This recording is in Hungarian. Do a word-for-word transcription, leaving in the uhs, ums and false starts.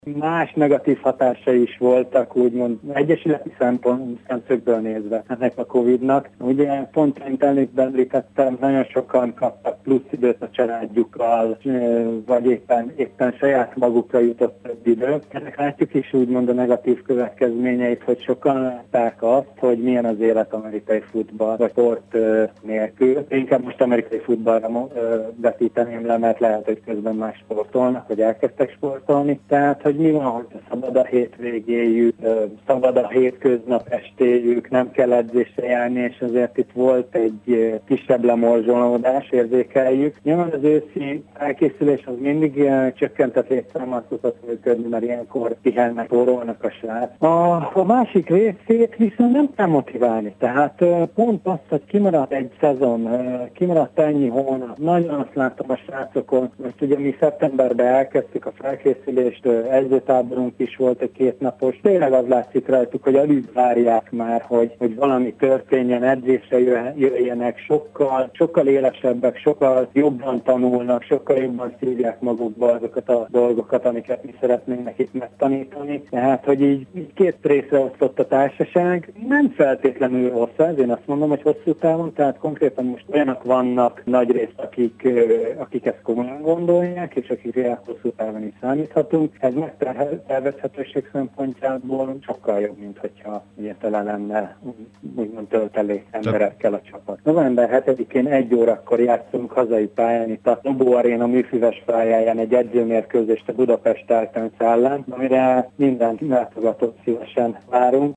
Más negatív hatásai is voltak, úgymond egyesületi szempont, szemszögből nézve ennek a Covidnak. Ugye pont, mint előbb említettem, nagyon sokan kaptak plusz időt a családjukkal, vagy éppen, éppen saját magukra jutott több idő. Ennek látjuk is úgymond a negatív következményeit, hogy sokan látták azt, hogy milyen az élet amerikai futball, vagy sport nélkül. Inkább most amerikai futballra vetíteném le, mert lehet, hogy közben más sportolnak, vagy elkezdtek sportolni. Tehát, hogy mi van, hogy szabad a hétvégéjük, szabad a hétköznap estéjük, nem kell edzésre járni, és azért itt volt egy kisebb lemorzsolódás, érzékeljük. Nyilván az őszi elkészülés az mindig csökkentett létszámmal tudott működni, mert ilyenkor pihennek, torolnak a srác. A, a másik részét viszont nem kell motiválni. Tehát pont azt, hogy kimaradt egy szezon, kimaradt ennyi hónap. Nagyon azt látom a srácokon, most ugye mi szeptemberben elkezdtük a felkészülést, edzőtáborunk is volt egy kétnapos. Tényleg az látszik rajtuk, hogy alig várják már, hogy, hogy valami történjen, edzésre jöjjenek, sokkal, sokkal élesebbek, sokkal jobban tanulnak, sokkal jobban szívják magukba azokat a dolgokat, amiket mi szeretnénk nekik megtanítani. Tehát, hogy így, így két részre osztott a társaság, nem feltétlenül rossz ez, én azt mondom, hogy hosszú távon, tehát konkrétan most olyanok vannak nagy részt, akik, akik ezt komolyan gondolják, és akikre hosszú távon is számíthatunk. Ez megtervezhetőség szempontjából sokkal jobb, mint hogyha ugye tele lenne úgymond töltelék emberekkel a csapat. November hetedikén egy órakor játszunk hazai pályán, itt a Lobó Aréna műfüves pályáján egy edzőmérkőzést a Budapest Titans ellen, amire minden látogatót szívesen várunk.